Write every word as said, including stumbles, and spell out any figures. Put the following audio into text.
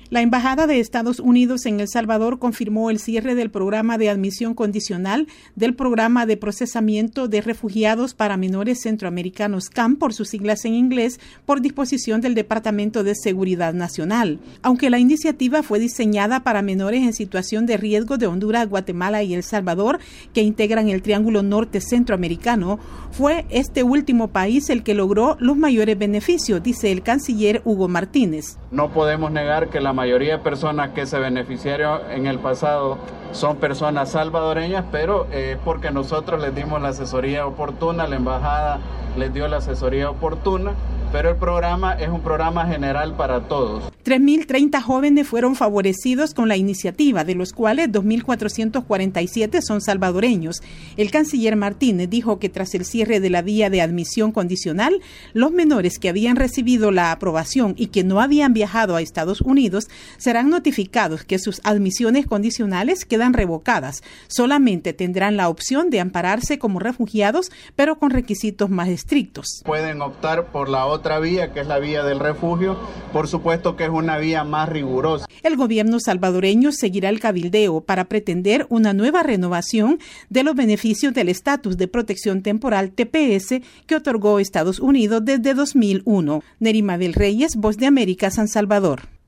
La Embajada de Estados Unidos en El Salvador confirmó el cierre del programa de admisión condicional del Programa de Procesamiento de Refugiados para Menores Centroamericanos C A M, por sus siglas en inglés, por disposición del Departamento de Seguridad Nacional. Aunque la iniciativa fue diseñada para menores en situación de riesgo de Honduras, Guatemala y El Salvador, que integran el Triángulo Norte Centroamericano, fue este último país el que logró los mayores beneficios, dice el canciller Hugo Martínez. No podemos negar que la mayoría de personas que se beneficiaron en el pasado son personas salvadoreñas, pero es eh, porque nosotros les dimos la asesoría oportuna, la embajada les dio la asesoría oportuna, pero el programa es un programa general para todos. tres mil treinta jóvenes fueron favorecidos con la iniciativa, de los cuales dos mil cuatrocientos cuarenta y siete son salvadoreños. El canciller Martínez dijo que tras el cierre de la vía de admisión condicional, los menores que habían recibido la aprobación y que no habían viajado a Estados Unidos serán notificados que sus admisiones condicionales quedan revocadas. Solamente tendrán la opción de ampararse como refugiados, pero con requisitos más estrictos. Pueden optar por la otra otra vía, que es la vía del refugio, por supuesto que es una vía más rigurosa. El gobierno salvadoreño seguirá el cabildeo para pretender una nueva renovación de los beneficios del estatus de protección temporal T P S que otorgó Estados Unidos desde dos mil uno. Nerima del Reyes, Voz de América, San Salvador.